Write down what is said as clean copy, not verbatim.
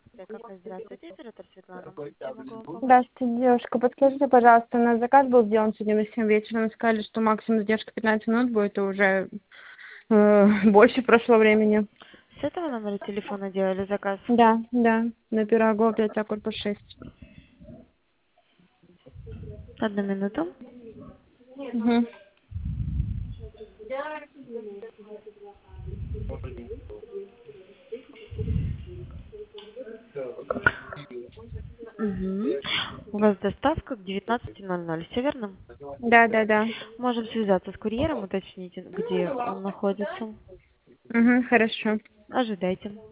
15 как раз здравствуйте, оператор Светлана. Чем могу вам помочь? Здравствуйте, девушка. Подскажите, пожалуйста, у нас заказ был сделан сегодня на 7 вечера. Мы сказали, что максимум задержка 15 минут будет, и уже больше прошло времени. С этого номера телефона делали заказ? Да, да, на Пирогова 5, корпус 6. Одну минуту. Угу. Угу. У вас доставка к 19:00, все верно? Да, да, да. Можем связаться с курьером, уточнить, где он находится. Угу, хорошо. Ожидайте.